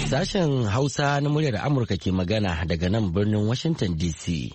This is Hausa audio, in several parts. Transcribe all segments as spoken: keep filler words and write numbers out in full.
Sashen Hausa na muryar Amurka ke magana daga nan birnin Washington D C.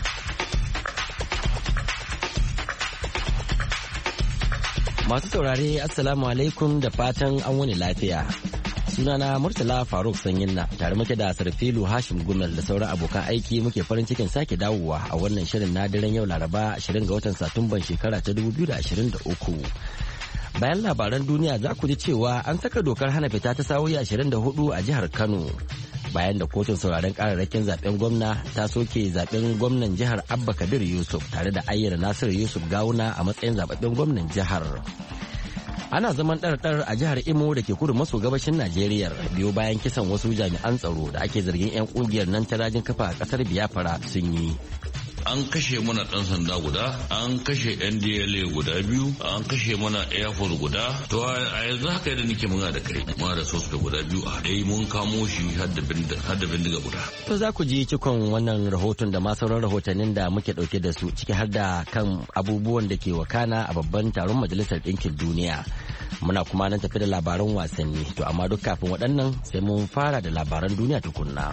Masu saurare Assalamu alaikum da fatan an wani lafiya. Sunana Murtala Faruk Sanyinna tare muke da Sarfilu Hashim Gumel da sauran abokan aiki muke farin cikin sake dawowa a wannan shirin na daren yau Laraba ashirin ga watan Satumban shekara ta dubu biyu da ashirin da uku. Bayan labaran duniya za ku ji cewa an saka dokar hana fita ta sa'o'i ashirin da hudu a jihar Kano. Bayan da kotun sauraron kararrakin zaben gwamna ta soke zaben gwamnan jihar Abba Kabir Yusuf tare da ayyana Nasiru Yusuf Gawuna a matsayin zababben gwamnan jihar. Ana zaman ɗarɗar a jihar Imo da ke kudu maso gabashin Najeriya biyo bayan kisan wasu jami'an tsaro da ake zargin 'yan ƙungiyar nan ta rajin kafa a ƙasar Biafra sun yi. An kashe mana ɗan sanda guda, an kashe N D L A guda biyu, an kashe mana Air Force guda. To a yanzu haka yadda nake muna da kai, muna da sosu da guda biyu a dai mun kamo shi har da bindiga guda. To za ku ji cikon wannan rahoton da ma sauran rahotannin da muke ɗauke da su ciki har da kan abubuwan da ke wakana a babban taron Majalisar Ɗinkin Duniya. Muna kuma nan tafi da labaran wasanni, to amma duk kafin waɗannan sai mun fara da labaran duniya tukunna.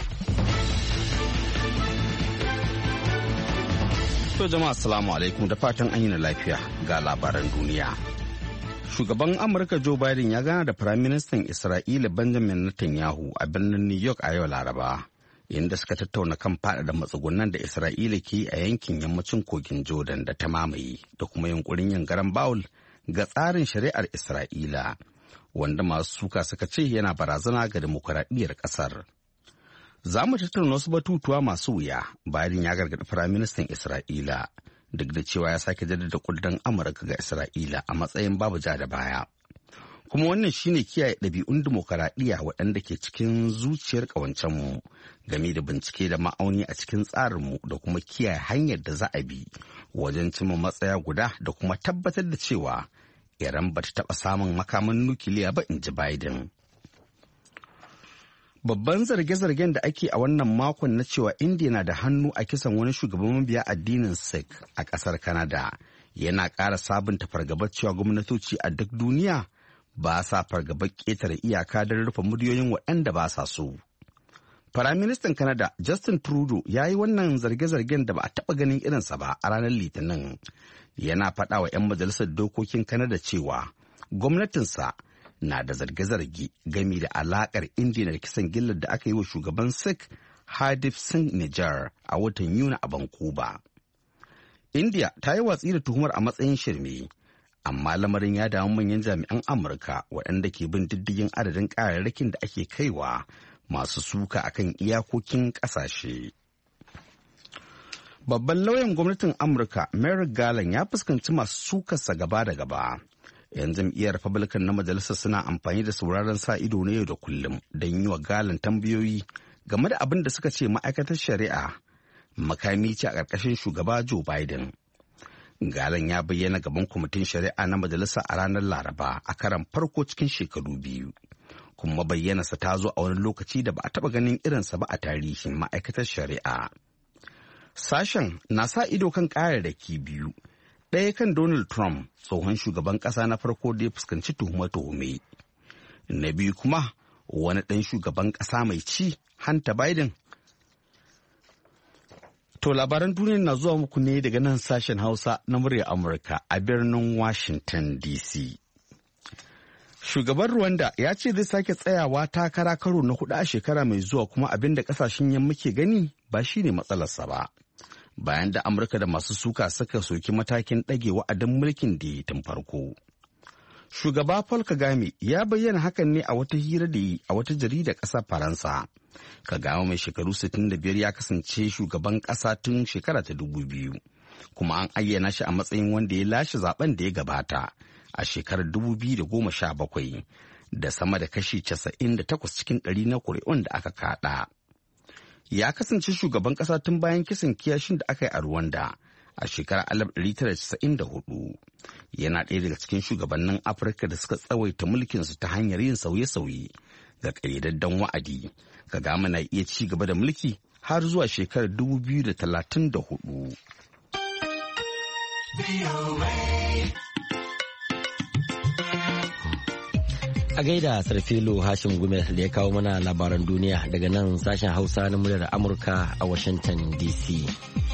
To jama'a assalamu alaikum da fatan an yi na lafiya ga labaran duniya. Shugaban Amurka Joe Biden ya gana da Firaministan Isra'ila Benjamin Netanyahu a birnin New York a yau Laraba, inda suka tattauna kan faɗaɗa matsugunan da Isra'ila ke a yankin yammacin kogin Jordan da ta mamaye da kuma yunkurin yin garan bawul ga tsarin shari'ar Isra'ila, wanda masu suka suka ce yana barazana ga dimokuraɗiyyar ƙasar. Za mu tattauna wasu batutuwa masu wuya. Biden ya gargaɗi Firaministan Isra'ila duk da cewa ya sake jaddada ƙudurin Amurka ga Isra'ila a matsayin babu ja da baya. Kuma wannan shine kiyaye ɗabi'un dimokuraɗiyya waɗanda ke cikin zuciyar ƙawancenmu game da bincike da ma'auni a cikin tsarinmu da kuma kiyaye hanyar da za a bi wajen cimma matsaya guda da kuma tabbatar da cewa Iran ba ta taɓa samun makaman nukiliya ba, in ji Biden. Babban zarge-zargen da ake a wannan makon na cewa India na da hannu a kisan wani shugaban mabiya addinin Sikh a ƙasar Canada yana ƙara sabunta fargabar cewa gwamnatoci a duk duniya ba sa fargabar ƙetare iyaka don rufe muryoyin waɗanda ba sa so. Firaministan Canada Justin Trudeau ya yi wannan zarge-zargen da ba a taɓa ganin irinsa ba a ranar Litinin. Yana faɗa wa 'yan majalisar dokokin Canada cewa gwamnatinsa na da zarge-zarge gami da alakar indiya da kisan gillar da aka yi wa shugaban Sikh Hardeep Singh Nijjar a watan Yuni a Vancouver. India ta yi watsi da tuhumar a matsayin shirme, amma lamarin ya damu manyan jami'an Amurka waɗanda ke bin diddigin adadin ƙararrakin da ake kaiwa masu suka akan iyakokin ƙasashe. Babban lauyan gwamnatin Amurka Merrick Garland ya fuskanci masu sukarsa gaba da gaba. 'Yan jam'iyyar Republican na majalisar suna amfani da sauraron sa ido na yau da kullum don yi wa Garland tambayoyi game da abin da suka ce ma'aikatar shari'a makami ce a ƙarƙashin shugaba Joe Biden. Garland ya bayyana gaban kwamitin shari'a na majalisa a ranar Laraba a karan farko cikin shekaru biyu, kuma bayyanarsa ta zo a wani lokaci da ba a taɓa ganin irinsa ba a tarihin ma'aikatar shari'a. Sashen na sa ido kan ƙararraki biyu. Ɗaya kan Donald Trump, tsohon shugaban ƙasa na farko da ya fuskanci tuhume-tuhume. Na biyu kuma wani ɗan shugaban ƙasa mai ci, Hunter Biden. To labaran duniya na zuwa muku ne daga nan sashen Hausa na muryar Amurka a birnin Washington D C. Shugaban Rwanda ya ce zai sake tsayawa takara karo na hudu a shekara mai zuwa, kuma abin da ƙasashen yamma ke gani ba shine matsalarsa ba. Bayan da Amurka da masu suka suka soki matakin ɗage wa'adin mulkin da ya tun farko. Shugaba Paul Kagame ya bayyana hakan ne a wata hira da yi a wata jaridar ƙasar Faransa. Kagame mai shekaru sittin da biyar ya kasance shugaban ƙasa tun shekara ta dubu biyu, kuma an ayyana shi a matsayin wanda ya lashe zaben da ya gabata a shekarar dubu biyu da goma sha bakwai da sama da kashi casa'in da takwas cikin ɗari na ƙuri'un da aka kaɗa. Ya kasance shugaban ƙasa tun bayan kisan kiyashin da aka yi a Rwanda a shekarar alif ɗari tara da casa'in da hudu. Yana ɗaya daga cikin shugabannin Afirka da suka tsawaita mulkinsu ta hanyar yin sauye-sauye ga ƙayyadadden wa'adi. Kagame na iya ci gaba da mulki har zuwa shekarar dubu biyu da talatin da hudu. A gaida Sarfilo Hashim Gumel da ya kawo mana labaran duniya daga nan sashen Hausa na muryar Amurka a Washington D C.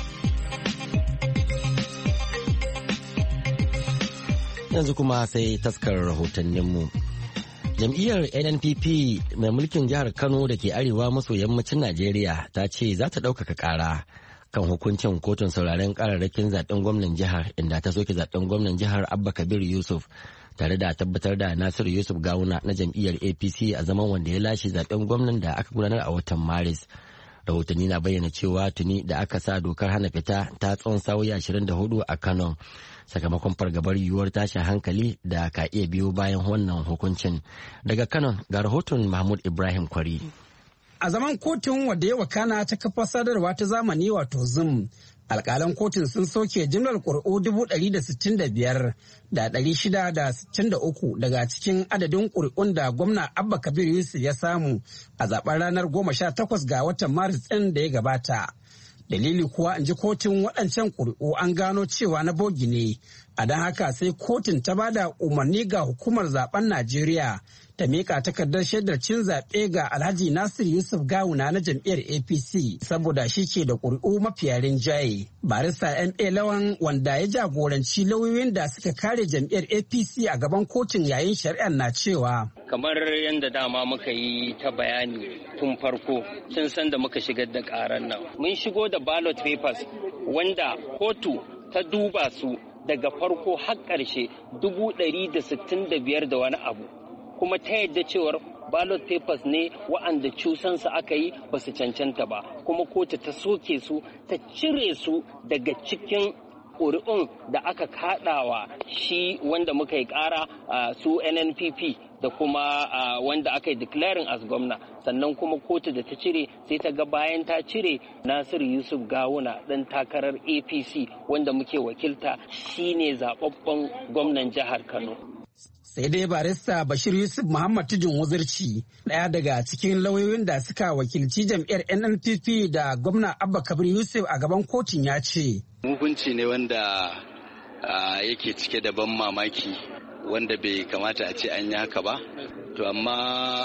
Yanzu kuma sai taskar rahotanninmu. Jam'iyyar N N P P mai mulkin jihar Kano da ke arewa maso yammacin Najeriya ta ce za ta ɗaukaka ƙara kan hukuncin kotun sauraren ƙararrakin zaɓen gwamnan jihar inda ta soke zaɓen gwamnan jihar Abba Kabir Yusuf tare da tabbatar da Nasiru Yusuf Gawuna na jam'iyyar A P C a zaman wanda ya lashe zaɓen gwamnan da aka gudanar a watan Maris. Rahotanni na bayyana cewa tuni da aka sa dokar hana fita ta tsawon sa'o'i ashirin da hudu a Kano sakamakon fargabar yiwuwar tashin hankali da ka iya biyo bayan wannan hukuncin. Daga Kano ga rahoton Mahmud Ibrahim Kwari. A zaman kotun wadda ya wakana ta kafa sadarwa ta zamani wato Zoom, alƙalan kotun sun soke jimlar ƙuri'u dubu ɗari da sittin da biyar da ɗari shida da sittin da uku daga cikin adadin ƙuri'un da gwamna Abba Kabir Yusuf ya samu a zaben ranar goma sha takwas ga watan Maris ɗin da ya gabata. Dalili kuwa in ji kotun waɗancan ƙuri'u an gano cewa na bogi ne, a don haka sai kotun ta ba da umarni ga hukumar zaben Najeriya ta miƙa takardar shaidar cin zaɓe ga Alhaji Nasir Yusuf Gawuna na jam'iyyar A P C saboda shi ke da ƙuri'u mafiya rinjaye. Barista M A Lawan wanda ya jagoranci lauyoyin da suka kare jam'iyyar A P C a gaban kotun yayin shari'ar na cewa. Kamar yadda dama muka yi ta bayani tun farko tun san da muka shigar da ƙarar nan. Mun shigo da ballot papers wanda kotu ta duba su daga farko har ƙarshe dubu ɗari da sittin da biyar da wani abu. Kuma ta yadda cewar ballot papers ne wa'anda cusansu aka yi ba su cancanta ba, kuma kotu ta soke su ta cire su daga cikin ƙuri'un da aka kaɗawa shi wanda muka yi ƙara su N N P P da kuma wanda aka yi declaring as gwamna. Sannan kuma kotu da ta cire sai ta ga bayan ta cire Nasiru Yusuf Gawuna ɗan takarar A P C wanda muke wakilta shine zaɓaɓɓen gwamnan jihar Kano. Sai dai barista Bashir Yusuf Muhammad Tijin Wuzirci, ɗaya daga cikin lauyoyin da suka wakilci jam'iyyar N N P P da gwamna Abba Kabir Yusuf a gaban kotun ya ce. Hukunci ne wanda yake cike da ban mamaki wanda bai kamata a ce an yi haka ba. To amma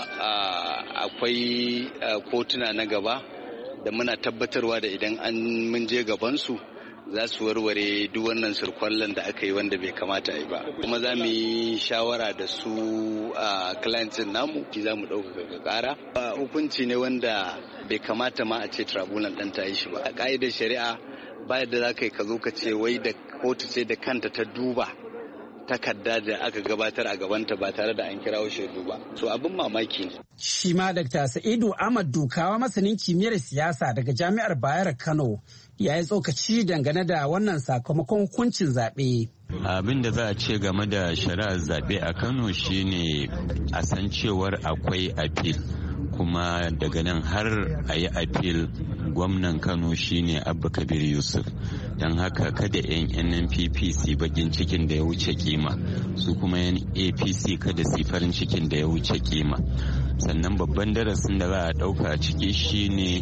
akwai kotuna na gaba da muna tabbatarwa da idan an mun je gabansu za su warware duk wannan surkwallon da aka yi wanda bai kamata a yi ba. Kuma za mu yi shawara da su a clients namu ki za mu ɗaukaka ƙara. Hukunci ne wanda bai kamata ma a ce tribunal ɗan ta yi shi ba. A ƙa'idar shari'a ba yadda za ka yi ka zo ka ce wai da kotu sai da kanta ta duba takarda da aka gabatar a gabanta ba tare da an kirawo shaidu ba. So abin mamaki ne. Shi ma Dakta Sa'idu Ahmad Dukawa masanin kimiyyar siyasa daga Jami'ar Bayero Kano ya yi tsokaci dangane da wannan sakamakon hukuncin zaɓe. Abin da za a ce game da shari'ar zaɓe a Kano shine a san cewar akwai appeal, kuma daga nan har a yi appeal gwamnan Kano shine Abba Kabir Yusuf. Don haka kada 'yan N N P P su bakin cikin da ya wuce kima, su kuma 'yan A P C kada su farin cikin da ya wuce kima. Sannan babban darasin da za a ɗauka ciki shine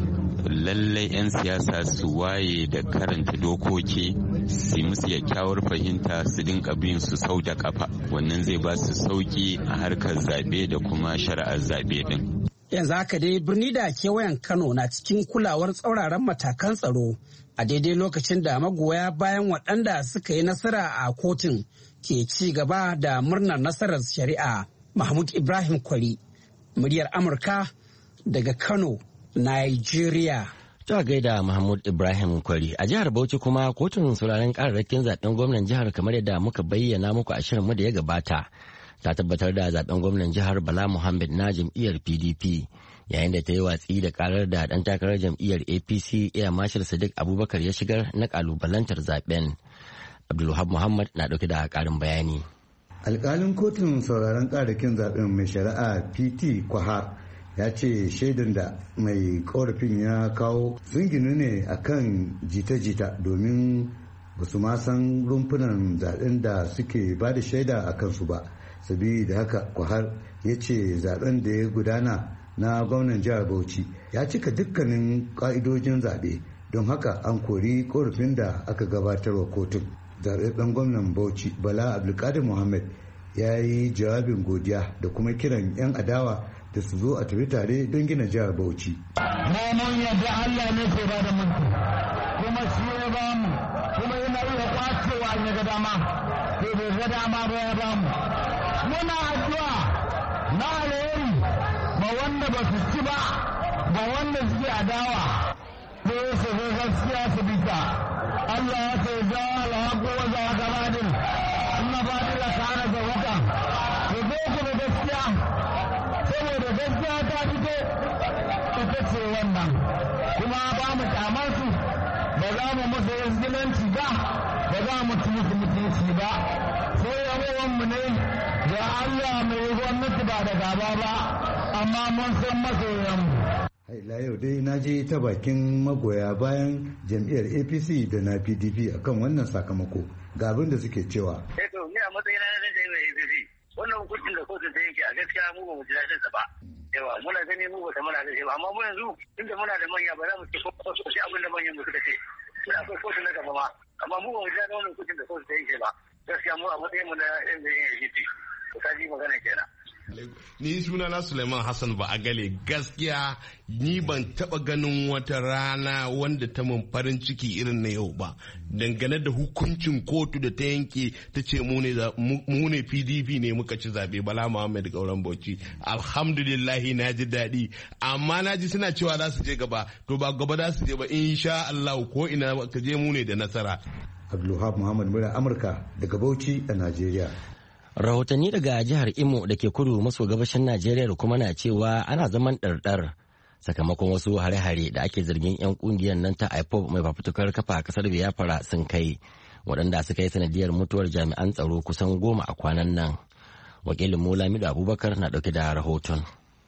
lallai 'yan siyasa su waye da karanta dokoki, su musu kyakkyawar fahimta, su dinka bin su sau da kafa. Wannan zai ba su sauki a harkar zaɓe da kuma shari'ar zaɓe din. Yanzu haka dai birni da kewayen Kano na cikin kulawar tsauraran matakan tsaro a daidai lokacin da magoya bayan waɗanda suka yi nasara a kotun ke ci gaba da murnar nasarar shari'a. Mahmud Ibrahim Kwari, muryar Amurka daga Kano, Nigeria. Ta gaida Mahmud Ibrahim Kwari. A jihar Bauchi kuma kotun sauraron kararrakin zaben gwamnan jihar kamar yadda muka bayyana muku a shirinmu da ya gabata ta tabbatar da zaben gwamnan jihar Bala Muhammad na jam'iyyar P D P yayin da ta yi watsi da karar da dan takarar jam'iyyar A P C Air Marshal Sadiq Abubakar ya shigar na kalubalantar zaben. Abdulwahab Muhammad na dauke da karin bayani. Alƙalin kotun sauraron kararrakin zaben mai shari'a P T Kwahar ya ce shaidan da mai korafin ya kawo sun ginu ne akan jita-jita domin ba su ma san rumfunan zaben da suke ba da shaida a kansu ba. Sabida haka Kwahar ya ce zaben da ya gudana na gwamnan jihar Bauchi ya cika dukkanin ka'idojin zaɓe, don haka an kori korafin da aka gabatarwa kotun. Zaɓaɓɓen gwamnan Bauchi Bala Abdulkadir Muhammad ya yi jawabin godiya da kuma kiran 'yan adawa da su zo a tafi tare don gina jihar Bauchi. Mun yadda Allah ne ke ba da mulki kuma shi ya ba mu kuma yana iya kwacewa ne ga dama sai bai ga dama ba ya ba mu. Muna addu'a na alheri ba wanda ba su ci ba ba wanda suke adawa sai su ga gaskiya su bita. Allah ya ce za alhaƙu wa za ka badin inna badila kana da huka ku zo ku da gaskiya saboda gaskiya ta fito ita ce wannan kuma ba mu kyamar su ba za mu musu yanzilanci ba ba za mu ci musu mutunci ba sai yawan mu ne da Allah mai gwamnati ba da gaba ba amma mun san masoyan mu. Haila yau dai na je ta bakin magoya bayan jam'iyyar A P C da na P D P akan wannan sakamako ga abin da suke cewa. Eh to ni a matsayina na jam'iyyar A P C wannan hukuncin da kotun ta yanke a gaskiya mu ba mu ji daɗin sa ba. Yawa muna gani mu ba ta muna da shi ba amma mu yanzu tunda muna da manya ba za mu ce ko ko sai abin da manyan mu suka ce. Sai akwai kotu na gaba ma amma mu ba mu ji daɗin wannan hukuncin da kotun ta yanke ba. Gaskiya mu a matsayin mu na jam'iyyar A P C to ka ji magana kenan. Ni suna na Suleiman Hassan ba a gale gaskiya ni ban taba ganin wata rana wanda ta mun farin ciki irin na yau ba dangane da hukuncin kotu da ta yanke ta ce mu ne P D P ne muka ci zabe Bala Muhammad Gauran Bauchi. Alhamdulillah na ji daɗi amma na ji suna cewa za su je gaba to ba gaba za su je ba insha Allah ko ina ka je mu ne da nasara. Abdulwahab Muhammad Mura Amurka daga Bauchi a Najeriya. Rahotanni daga jihar Imo da ke kudu maso gabashin Najeriya kuma na cewa ana zaman ɗarɗar sakamakon wasu hare-hare da ake zargin 'yan kungiyar nan ta I P O B mai fafutukar kafa kasar Biafra sun kai waɗanda suka yi sanadiyar mutuwar jami'an tsaro kusan goma a kwanan nan. Wakilin Lamido Abubakar na ɗauke da rahoton.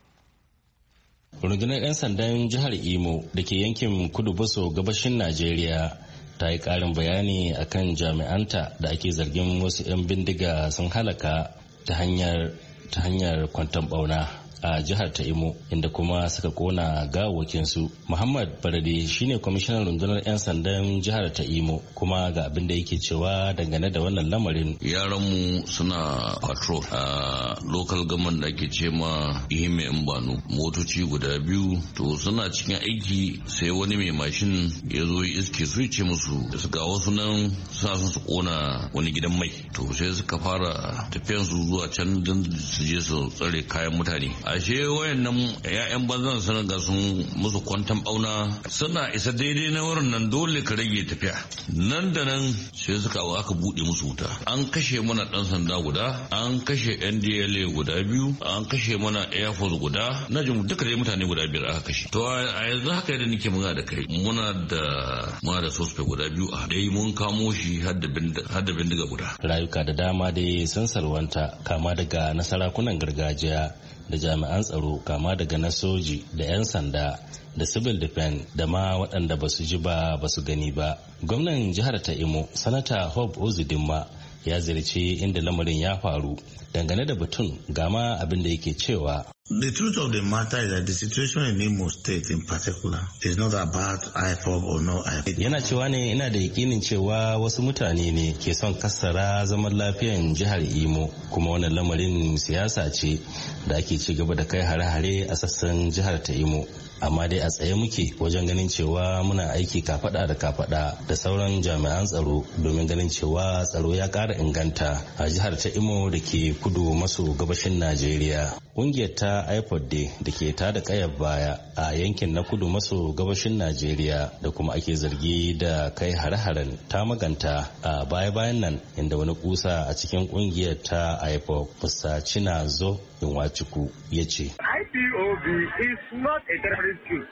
Rundunar 'yan sandan jihar Imo da ke yankin kudu maso gabashin Najeriya ta yi ƙarin bayani akan jami'anta da ake zargin wasu 'yan bindiga sun halaka ta hanyar ta hanyar kwanton bauna a jihar ta Imo inda kuma suka kona gawawakinsu. Muhammad Barade shine kwamishinan rundunar 'yan sandan jihar ta Imo kuma ga abin da yake cewa dangane da wannan lamarin. Yaranmu suna patrol a local government da ake ce ma Ihime Mbanu, motoci guda biyu to suna cikin aiki sai wani mai mashin ya zo iske su ce musu ga wasu nan suna son su kona wani gidan mai to sai suka fara tafiyansu zuwa can don su je su tsare kayan mutane. Ashe wayannan ya'yan banzan sun ga sun musu kwantan bauna suna isa daidai na wurin nan dole ka rage tafiya nan da nan sai suka aka bude musu wuta. An kashe mana dan sanda guda, an kashe N D L A guda biyu, an kashe mana Air Force guda, na jin duka dai mutane guda biyar aka kashe. To a yanzu haka yadda nake muna da kai muna da muna da suspect guda biyu a dai mun kamo shi har da bindiga guda. Rayuka da dama dai sun salwanta kama daga na sarakunan gargajiya da jami'an tsaro kama daga na soji da 'yan sanda da civil defense da ma waɗanda ba su ji ba ba su gani ba. Gwamnan jihar ta Imo sanata Hope Uzodinma ya ziyarci inda lamarin ya faru dangane da batun gama abin da yake cewa. The truth of the matter is that the situation in Imo State in particular is not about I P O B or no I P O B. Yana cewa ne ina da yakinin cewa wasu mutane ne ke son kassara zaman lafiyan jihar Imo kuma wannan lamarin siyasa ce da ake ci gaba da kai hare-hare a sassan jihar ta Imo. Amma dai a tsaye muke wajen ganin cewa muna aiki kafada da kafada da sauran jami'an tsaro domin ganin cewa tsaro ya ƙara inganta a jihar ta Imo da ke kudu maso gabashin Najeriya. Ƙungiyar ta I P O D da ke tada kayar baya a yankin na kudu maso gabashin Najeriya da kuma ake zargi da kai hare-haren ta maganta a baya-bayan nan inda wani kusa a cikin ƙungiyar ta I P O B Musa Chinazo Inwachuku ya ce. I P O B is not a terrorist group.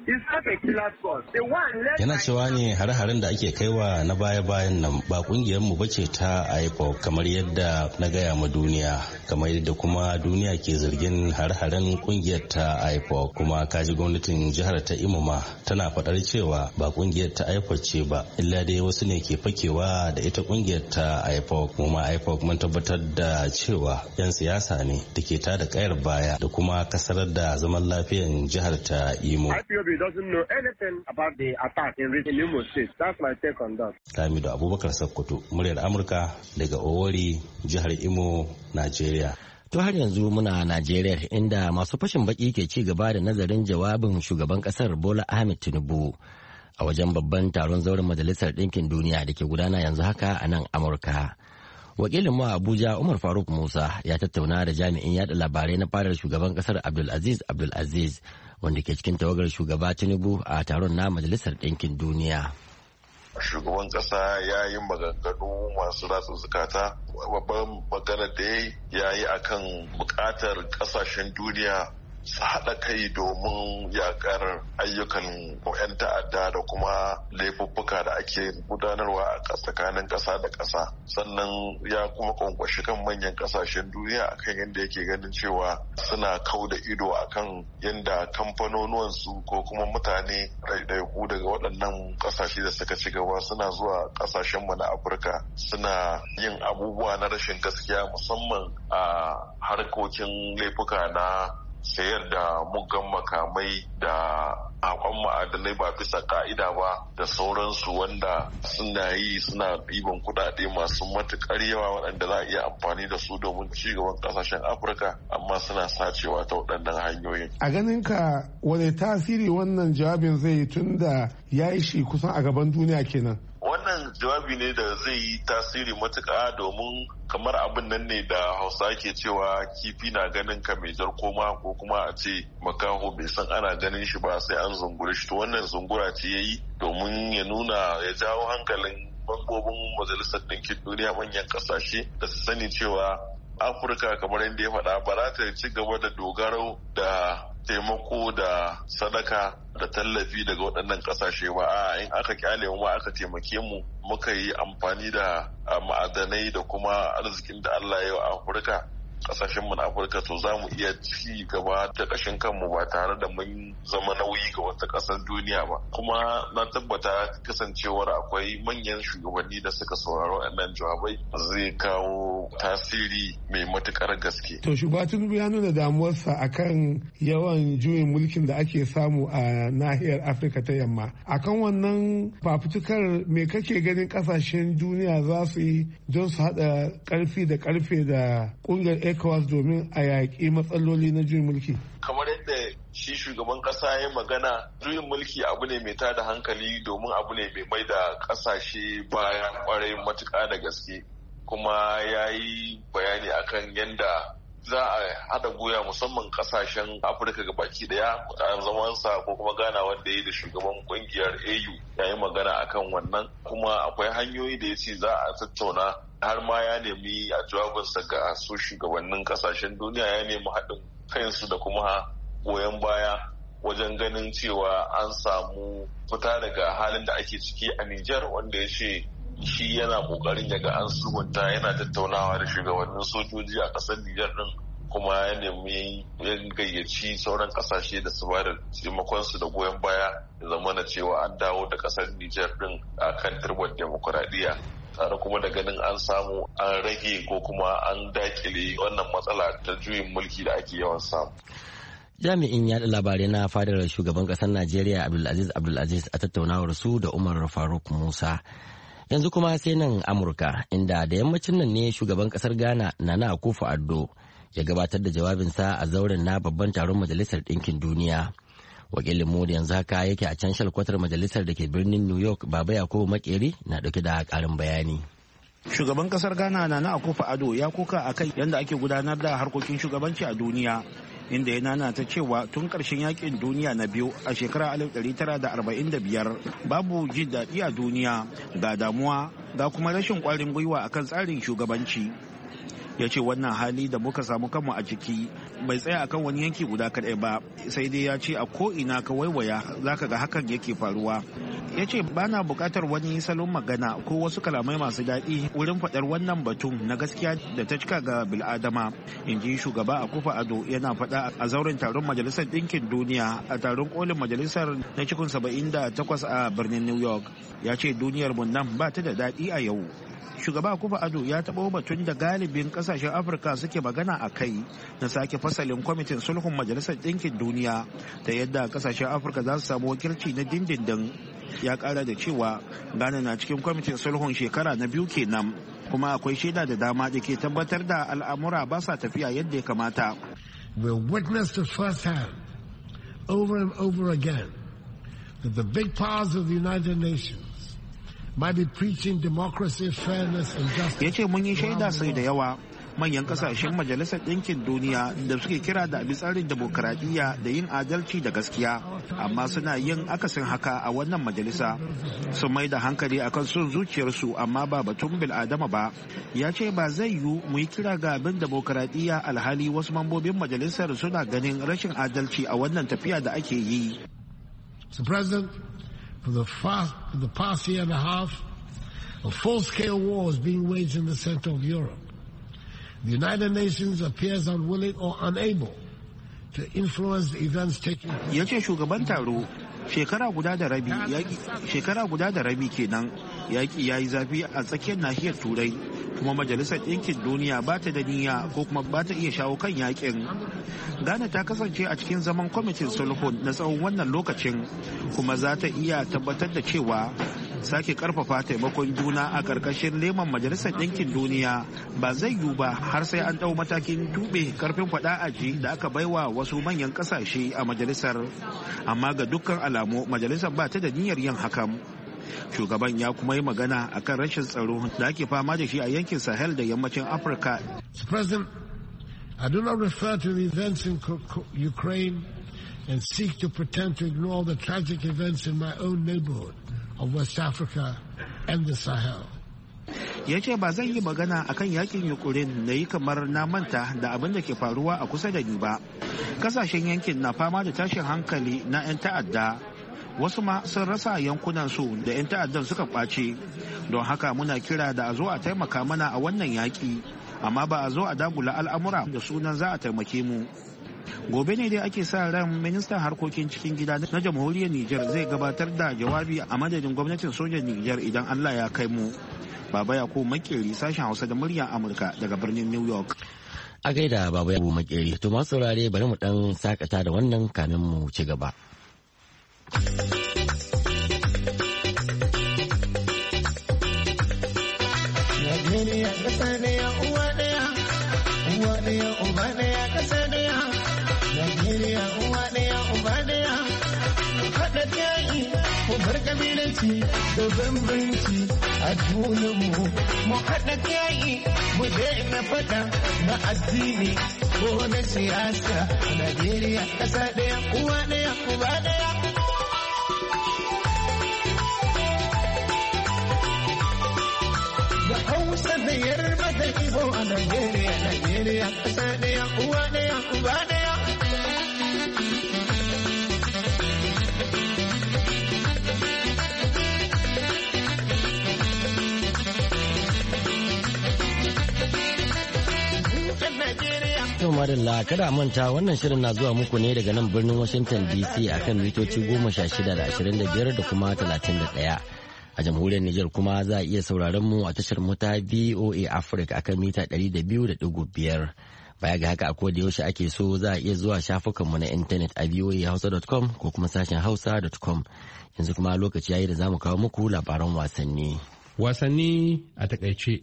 Yana cewa ne hare-haren da ake kaiwa na baya-bayan nan ba kungiyar mu bace ta I P O B kamar yadda na gaya ma duniya, kamar yadda kuma duniya ke zargin hare-haren kungiyar ta I P O B. Kuma kaji gwamnatin jihar ta Imo ma tana faɗar cewa ba kungiyar ta I P O B ce ba, illa dai wasu ne ke fakewa da ita kungiyar ta I P O B. Kuma I P O B mun tabbatar da cewa 'yan siyasa ne da ke tada kayar baya da kuma kasarar da zaman lafiyan jihar ta Imo. doesn't know anything about the attack in Imo State. That's my take on that. Lamido Abubakar Sokoto, muryar Amurka daga Owori, jihar Imo, Najeriya. To har yanzu muna Najeriya inda masu fashin baki ke ci gaba da nazarin jawabin shugaban kasar Bola Ahmed Tinubu a wajen babban taron zauren Majalisar Ɗinkin Duniya da ke gudana yanzu haka a nan Amurka. Wakilin mu Abuja Umar Faruk Musa ya tattauna da jami'in yada labarai na fadar shugaban kasar Abdulaziz Abdulaziz wanda ke cikin tawagar shugaba Tinubu a taron na Majalisar Ɗinkin Duniya. Shugaban kasa ya yi maganganu masu ratsa zukata. Babban magana da ya yi akan bukatar kasashen duniya su haɗa kai domin yakar ayyukan 'yan ta'adda da kuma laifuffuka da ake gudanarwa a tsakanin ƙasa da ƙasa. Sannan ya kuma kwankwashi kan manyan ƙasashen duniya akan yadda yake ganin cewa suna kau da ido akan yadda kamfanonuwansu ko kuma mutane ɗaiɗaiku daga waɗannan ƙasashe da suka ci gaba suna zuwa ƙasashenmu na Afirka suna yin abubuwa na rashin gaskiya musamman a harkokin laifuka na sayar da muggan makamai da akon ma'adanai ba bisa ka'ida ba da sauransu wanda suna yi suna ɗiban kuɗaɗe masu matuƙar yawa waɗanda za a iya amfani da su domin cigaban ƙasashen Afirka amma suna sacewa ta waɗannan hanyoyin. A ganin ka wane tasiri wannan jawabin zai yi tun da ya yi shi kusan a gaban duniya kenan? Wannan jawabi ne da zai yi tasiri matuƙa domin kamar abin nan ne da Hausa ke cewa kifi na ganin ka mai jar koma ko kuma a ce makaho bai san ana ganin shi ba sai an zungure shi. To wannan zungura ce ya yi domin ya nuna ya jawo hankalin mambobin Majalisar Ɗinkin Duniya manyan ƙasashe da su sani cewa Afirka kamar yadda ya faɗa ba za ta ci gaba da dogaro da taimako da sadaka da tallafi daga waɗannan ƙasashe ba a in aka kyale mu aka taimake mu muka yi amfani da ma'adanai da kuma arzikin da Allah ya yi wa Afirka kasashen mu na Afirka to za mu iya ci gaba da kashin kanmu ba tare da mun zama nauyi ga wata kasar duniya ba. Kuma na tabbata kasancewar akwai manyan shugabanni da suka sauraro wannan jawabai zai kawo tasiri mai matukar gaske. To shugaba Tinubu ya nuna damuwarsa akan yawan juyin mulkin da ake samu a nahiyar Afirka ta yamma. Akan wannan fafutukar me kake ganin kasashen duniya za su yi don su haɗa ƙarfi da ƙarfe da ƙungiyar ECOWAS domin a yaƙi matsaloli na juyin mulki? Kamar yadda shi shugaban ƙasa ya magana, juyin mulki abu ne mai tada hankali domin abu ne mai mai da ƙasashe baya ƙwarai matuƙa da gaske. Kuma ya yi bayani akan yadda za a haɗa goya musamman ƙasashen Afirka ga baki ɗaya a zamansa ko kuma gana wanda ya yi da shugaban ƙungiyar A U ya yi magana akan wannan. Kuma akwai hanyoyi da ya ce za a tattauna har ma ya nemi a jawabinsa ga su shugabannin kasashen duniya ya nemi haɗin kansu da kuma goyon baya wajen ganin cewa an samu fita daga halin da ake ciki a Nijar wanda ya ce shi yana ƙoƙarin ya ga an sulhunta yana tattaunawa da shugabannin sojoji a ƙasar Nijar din kuma ya nemi ya gayyaci sauran ƙasashe da su ba da taimakonsu da goyon baya da zamana cewa an dawo da ƙasar Nijar din a kan turbar demokuraɗiyya. Tare kuma da ganin an samu an rage ko kuma an dakile wannan matsala ta juyin mulki da ake yawan samu. Jami'in yaɗa labarai na fadar shugaban ƙasar Najeriya Abdulaziz Abdulaziz a tattaunawar su da Umar Faruk Musa. Yanzu kuma sai nan Amurka inda da yammacin nan ne shugaban ƙasar Ghana Nana Akufo-Addo ya gabatar da jawabinsa a zauren na babban taron Majalisar Ɗinkin Duniya. Wakilin mu da yanzu haka yake a can shalkwatar majalisar da ke birnin New York Baba Yakubu Makeri na dauke da karin bayani. Shugaban kasar Ghana Nana Akufo-Addo ya kuka akan yadda ake gudanar da harkokin shugabanci a duniya, inda ya nana ta cewa tun karshen yakin duniya na biyu a shekarar alif ɗari tara da arba'in da biyar babu jin daɗi a duniya, ga damuwa ga kuma rashin ƙwarin gwiwa akan tsarin shugabanci. Ya ce wannan hali da muka samu kanmu a ciki bai tsaya akan wani yanki guda kaɗai ba, sai dai ya ce a ko'ina ka waiwaya za ka ga hakan yake faruwa. Ya ce ba na buƙatar wani salon magana ko wasu kalamai masu daɗi wurin faɗar wannan batun na gaskiya da ta cika ga bil'adama, in ji shugaba Akufo-Addo yana faɗa a zauren taron Majalisar Ɗinkin Duniya a taron kolin majalisar na cikin saba'in da takwas a birnin New York. Ya ce duniyar mu nan ba ta da daɗi a yau. Shugaba Akufo-Addo ya taɓa batun da galibin ƙasashe kasashen afirka suke magana a kai na sake fasalin kwamitin sulhun majalisar ɗinkin duniya da yadda kasashen afirka za su samu wakilci na dindindin. Ya kara da cewa Ghana na cikin kwamitin sulhun shekara na biyu kenan, kuma akwai shaida da dama da ke tabbatar da al'amura ba sa tafiya yadda ya kamata. We witnessed it firsthand over and over again that the big powers of the United Nations might be preaching democracy, fairness and justice. Ya ce mun yi shaida sai da yawa manyan kasashen majalisar ɗinkin duniya da suke kira da abi tsarin demokaradiyya da yin adalci da gaskiya, amma suna yin akasin haka a wannan majalisa. Sun mai da hankali akan son zuciyarsu amma ba batun bil'adama ba. Ya ce ba zai yiwu mu yi kira ga abin demokaradiyya alhali wasu mambobin majalisar suna ganin rashin adalci a wannan tafiya da ake yi. Mister President, for the, fast, for the past year and a half, a full-scale war is being waged in the center of Europe. The United Nations appears unwilling or unable to influence the events taking place. Ya ce shugaban taro shekara guda da rabi shekara guda da rabi kenan yaki yayi zafi a tsakiyar nahiyar Turai, kuma majalisar ɗinkin duniya ba ta da niyya ko kuma ba ta iya shawo kan yakin. Ghana ta kasance a cikin zaman kwamitin sulhun na tsawon wannan lokacin, kuma za ta iya tabbatar da cewa sake karfafa taimakon juna a karkashin leman majalisar ɗinkin duniya ba zai yiwu ba har sai an ɗau matakin tube karfin faɗa aji da aka baiwa wasu manyan ƙasashe a majalisar, amma ga dukkan alamu majalisar ba ta da niyyar yin hakan. Shugaban ya kuma yi magana akan rashin tsaro da ake fama da shi a yankin Sahel da yammacin Afirka. President, I do not refer to the events in Ukraine and seek to pretend to ignore the tragic events in my own neighborhood of West Africa and the Sahel. Ya ce ba zan yi magana akan yakin Ukraine na yi kamar na manta da abin da ke faruwa a kusa da ni ba. Kasashen yankin na fama da tashin hankali na 'yan ta'adda. Wasu ma sun rasa yankunansu da 'yan ta'addan suka ɓace. Don haka muna kira da a zo a taimaka mana a wannan yaƙi, amma ba a zo a dagula al'amura da sunan za a taimake mu. Gobe ne dai ake sa ran ministan harkokin cikin gida na jamhuriyar Nijar zai gabatar da jawabi a madadin gwamnatin sojan Nijar idan Allah ya kai mu. Baba Yakubu Makeri, sashen Hausa da muryar Amurka daga birnin New York. A gaida Baba Yakubu Makeri, to masu saurare bari mu dan sakata da wannan kamin mu ci gaba. Najeriya ƙasa ɗaya uwa ɗaya, uwa ɗaya uba ɗaya ƙasa ɗaya. Najeriya uwa ɗaya uba ɗaya. Haɗa yayi mu bar kabilanci da bambanci a junanmu. Mu haɗa yayi mu daina faɗa na addini ko na siyasa. Najeriya ƙasa ɗaya uwa ɗaya uba ɗaya. Hausa da Yarba da Igbo a Najeriya, Najeriya ƙasa ɗaya, uwa ɗaya, uba ɗaya. Yau madalla kada a manta wannan shirin na zuwa muku ne daga nan birnin Washington D C akan mitoci goma sha shida da ashirin da biyar da kuma talatin da ɗaya. A jamhuriyar Nijar kuma za a iya sauraron mu a tashar mota V O A Africa akan mita ɗari da biyu da ɗigo biyar. Baya ga haka a koda yaushe ake so za a iya zuwa shafukanmu na intanet a v o a hausa dot com ko kuma sashen hausa dot com. Yanzu kuma lokaci yayi da za mu kawo muku labaran wasanni. Wasanni a takaice.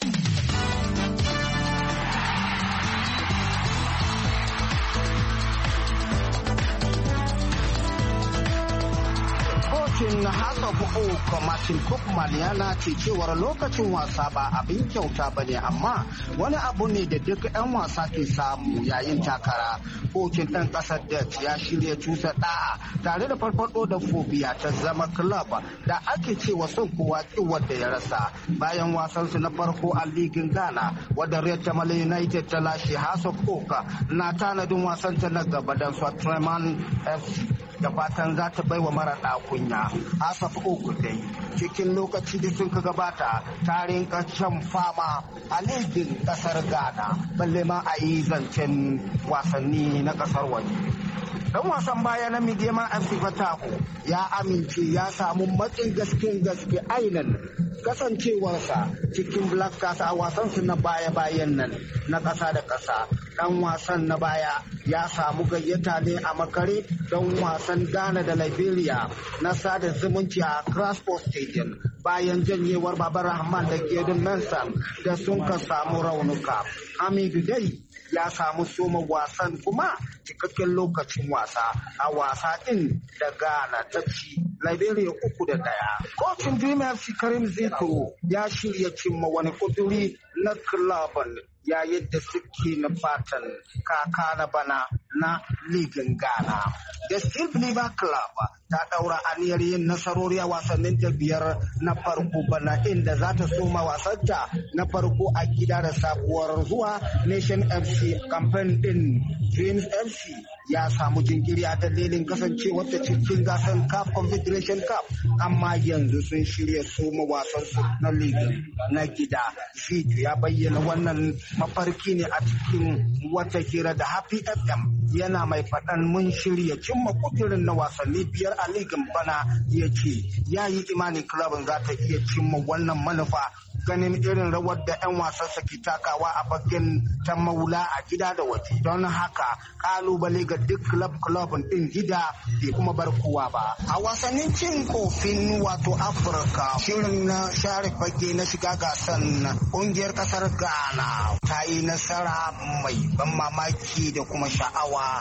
Kocin House of Oak Martin Koopman yana ce cewar lokacin wasa ba abin kyauta ba ne, amma wani abu ne da duk 'yan wasa ke samu yayin takara. Kocin ɗan ƙasar Dutch ya shirya cusa ɗa'a tare da farfaɗo da fobia ta zama club da ake cewa son kowa wadda ya rasa. Bayan wasansu na farko a ligin Ghana wadda Red Tamale United ta lashe, House of Oak na tanadin wasanta na gaba don Swatraman F C. da fatan za ta baiwa mara kunya. Asaf uku dai cikin lokaci da sun ka gabata ta rinka shan fama a ligin kasar Ghana, balle ma a yi zancen wasanni na kasar waje. Dan wasan baya na Midiyama F C Fataku ya amince ya samu matsin gaskin gaske ainihin kasancewarsa cikin Black Stars a wasansu na baya-bayan nan na ƙasa da ƙasa. Dan wasan na baya ya samu gayyata ne a makare don wasan Ghana da Liberia na sada zumunci a Crossport Stadium bayan janyewar Babar Rahman da Gedin Mensah da sun ka samu raunuka. Hamidu dai ya samu soma wasan kuma cikakken lokacin wasa a wasa ɗin da Ghana ta ci Liberia uku da ɗaya. Kocin Dreamers Karim Ziko ya shirya cimma wani kuduri na clubin yayin da suke na fatan kaka na bana na ligin Ghana. The Steel Believer Club ta daura aniyar yin nasarori a wasannin ta biyar na farko bana inda za ta soma wasanta na farko a gida da sabuwar zuwa Nation F C. Kamfen din Dreams F C ya samu jinkiri a dalilin kasancewar ta cikin gasar CAF Confederation Cup, amma yanzu sun shirya soma wasan su na ligin na gida. Zito ya bayyana wannan mafarki ne a cikin wata hira da Happy F M, yana mai faɗan mun shirya cimma kudirin na wasanni biyar a ligin bana. Ya ce ya yi imanin klabin za ta iya cimma wannan manufa ganin irin rawar da 'yan wasansa ke takawa a bakin ta maula a gida da waje. Don haka kalubale ga duk club club din gida bai kuma bar kowa ba. A wasannin cin kofin wato Afirka, shirin na share fage na shiga gasan kungiyar kasar Ghana ta yi nasara mai ban mamaki da kuma sha'awa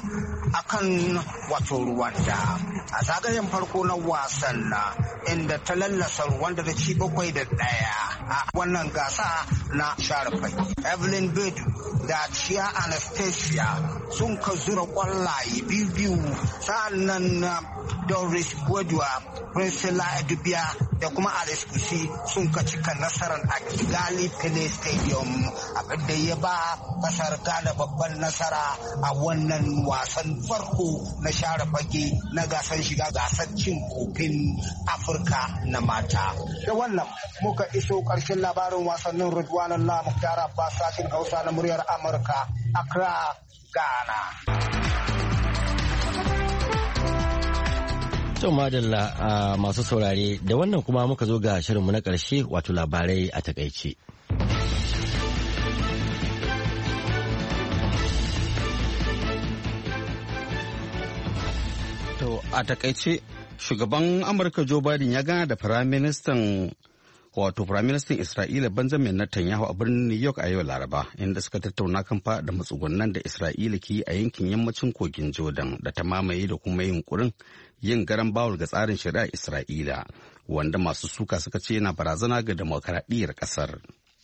akan wato Rwanda a zagayen farko na wasan na inda ta lallasa Rwanda da ci bakwai da ɗaya a wannan gasa na share fage. Evelyn Bedu da Chia Anastasia sun ka zura kwallaye biyu biyu, sa'annan Doris Bodua, Priscilla Edubia da kuma Alice Kusi sun ka cika nasarar a Kigali Pele Stadium, abinda ya ba kasar Ghana babban nasara a wannan wasan farko na share fage na gasar shiga gasar cin kofin Afirka na mata. Da wannan muka iso ƙarshen labarin wasannin Ridwanan Lamuktar Abbas, sashen Hausa na muryar Amurka, Accra, Ghana. To madalla a masu saurare, da wannan kuma muka zo ga shirinmu na ƙarshe wato labarai a takaice. To a takaice shugaban Amurka Joe Biden ya gana da Firaministan wato Firaministan Isra'ila Benjamin Netanyahu a birnin New York a yau Laraba, inda suka tattauna kan faɗa matsugunan da Isra'ila ke yi a yankin yammacin kogin Jordan da ta mamaye da kuma yunkurin yin garan bawul ga tsarin shari'a Isra'ila, wanda masu suka suka ce yana barazana ga demokaradiyyar ƙasar.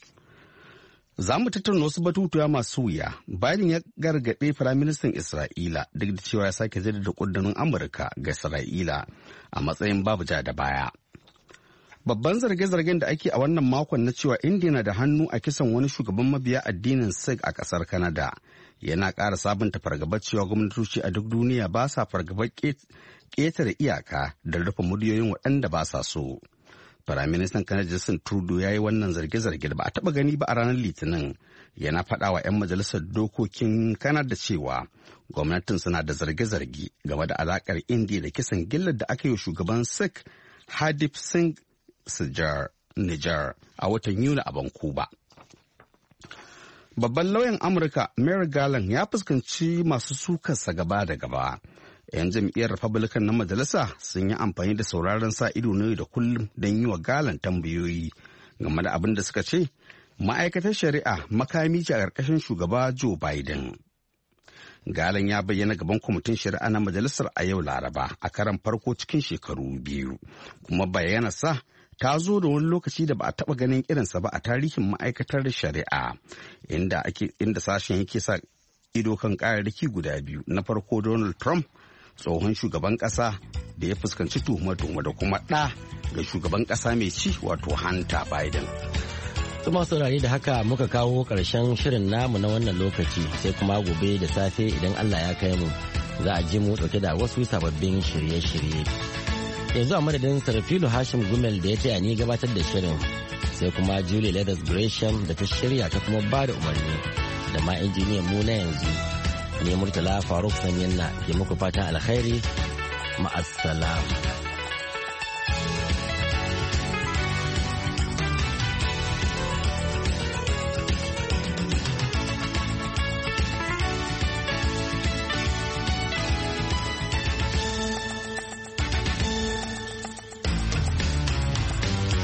Za mu tattauna wasu batutuwa masu wuya. Biden ya gargaɗe Firaministan Isra'ila duk da cewa ya sake jaddada ƙudurin Amurka ga Isra'ila a matsayin babu ja da baya. Babban zarge-zargen da ake a wannan makon na cewa Indiya na da hannu a kisan wani shugaban mabiya addinin Sikh a ƙasar Canada yana ƙara sabunta fargabar cewa gwamnatoci a duk duniya ba sa fargabar ƙetare iyaka da rufe muryoyin waɗanda ba sa so. Firaministan Canada Justin Trudeau ya yi wannan zarge-zarge da ba a taɓa gani ba a ranar Litinin, yana faɗa wa 'yan majalisar dokokin Canada cewa gwamnatin suna da zarge-zarge game da alaƙar Indiya da kisan gillar da aka yi wa shugaban Sikh Hadip Singh Sijar Nijar a watan Yuni a Vancouver. Babban lauyan Amurka Merrick Garland ya fuskanci masu sukarsa gaba da gaba. 'Yan jam'iyyar Republican na majalisa sun yi amfani da sauraron sa ido ne da kullum don yi wa Garland tambayoyi game da abin da suka ce ma'aikatar shari'a makami ce a ƙarƙashin shugaba Joe Biden. Garland ya bayyana gaban kwamitin shari'a na majalisar a yau Laraba a karan farko cikin shekaru biyu, kuma bayyanarsa ta zo da wani lokaci da ba a taɓa ganin irinsa ba a tarihin ma'aikatar shari'a, inda ake inda sashen yake sa ido kan ƙararraki guda biyu. Na farko Donald Trump, tsohon shugaban ƙasa da ya fuskanci tuhume-tuhume, da kuma ɗa ga shugaban ƙasa mai ci wato Hunter Biden. Kuma saurare da haka muka kawo ƙarshen shirin namu na wannan lokaci, sai kuma gobe da safe idan Allah ya kai mu za a ji mu dauke da wasu sababbin shirye-shirye. Yanzu a madadin Sarfilu Hashim Gumel da ya taya ni gabatar da shirin, sai kuma Julie Leathers Gresham da ta shirya ta kuma ba da umarni, da ma injiniyan mu na yanzu. Ne Murtala Faruk Sanyin na ke muku fatan alkhairi, ma'assalam.